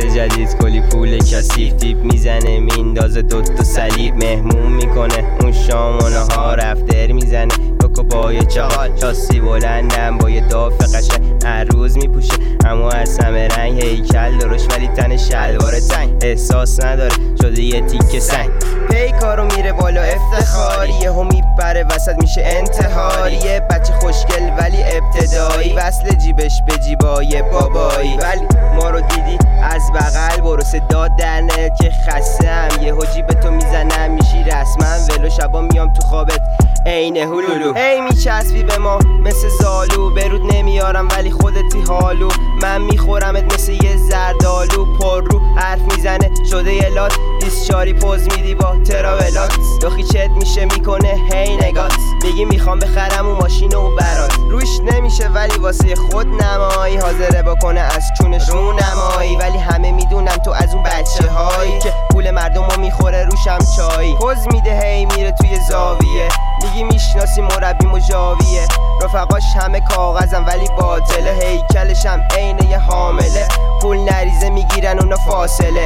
جدید کلی پول کثیف دیپ میزنه میندازه دوتا صلیب مهمون میکنه اون شام و نهار رفتر میزنه کوکو با یه چاقال شاسی بلندم با یه داف قشنگ هر روز میپوشه اما از همه رنگ هیکل درشت ولی تن شلوار تنگ احساس نداره شده یه تیکه سنگ پیکارو میره بالا افتخاری یهو میپره وسط میشه انتحاری یه بچه خوشگل ولی ابتدایی وصل جیبش به جیبای بابایی ولی ما رو دیدی از بغل برو صدا در نت که خستم یهو جیبتو میزنم میشی رسما ولو شبا میام تو خوابت عین هلولو هی میچسبی به ما مثل زالو برود نمیارم ولی خودتی حالو من میخورمت مثل یه زردالو پر رو حرف میزنه شده یه لات دیسچاری پوز میدی با تراولات دخی چت میشه میکنه هی نگات میگی میخوام بخرم اون ماشین و برات روش نمیشه ولی واسه خود نمایی حاضره بکنه از چونش رو نمایی ولی همه میدونن تو از اون بچه هایی که پول مردم رو میخوره روشم چایی پوز میده هی میره توی زاویه میگی میشناسی مربی مجاویه رفقاش همه کاغذم ولی باطله هیکلشم عین یه حامله پول نریزه میگیرن اونا فاصله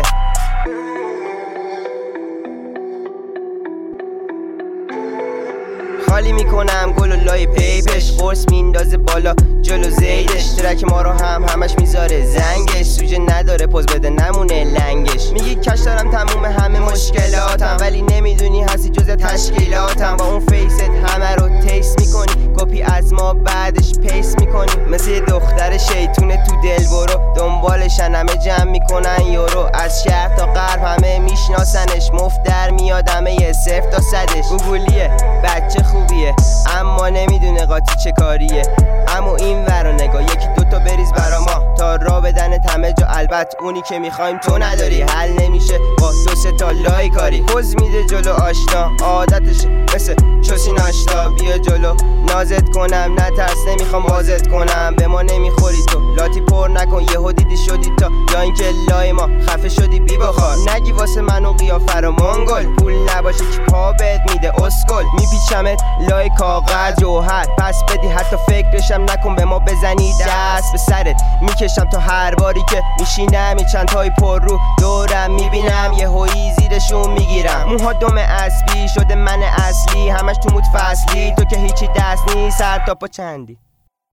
خالی میکنم گل و لای پیپش قرص میندازه بالا جلو زیدش ترک ما رو همش میذاره زنگش سوژه نداره پوز بده نمونه لنگش میگی کش دارم تموم همه مشکلاتم ولی نمیدونی هستی جز تشکیلاتم با اون فیست همه رو تیست میکنی کپی از ما بعدش پیست میکنی مثل یه دختر شیطونه تو دل برو دنبالشن همه جمع میکنن یورو از شرق تا غرب همه میشناسنش مفت در میاد همه یه 0 تا 100ش گوگلیه بچه خوبیه اما نمیدونه قاطی چه کاریه اما این ورا نگاه یکی دوتا بریز برا ما تا را بدنت همه جا البته اونی که میخوایم تو نداری حل نمیشه با 2-3 تا لای کاری پوز میده جلو آشنا عادتشه مثل چوسی ناشتا بیا جلو نازت کنم نترس نمیخوام بازت کنم به ما نمیخوری تو لاتی پر نکن یهو دیدی شدی تا یا اینکه لای ما خفه شدی بی بخار نگی واسه منو قیافه رو منگل پول نباشه که پا بهت میده اسکل میپیچمت لای کاغذ جوهر پس بدی حتی فکرشم نکن به ما بزنی دست به سرت میکشم تا هر باری که میشینم این چند تای پر رو دورم میبینم یه هویی زیرشون میگیرم موها دم اسبی شده من اصلی همش تو مود فصلی تو که هیچی دست نیست سر تا پا چندی